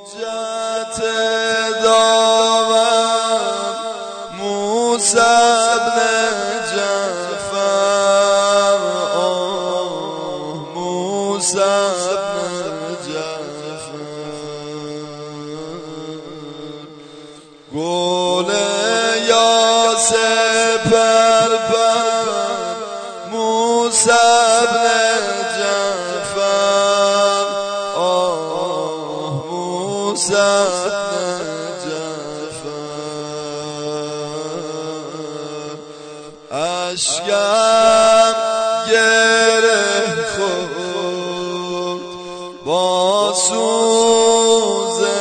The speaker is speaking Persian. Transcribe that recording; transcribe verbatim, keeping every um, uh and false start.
حجت داور موسی ابن جعفر، آه موسی ابن جعفر، گل یاسر پرپر موسی ابن جعفر، آه موسی ابن جعفر، اشکم گره خورد با سوز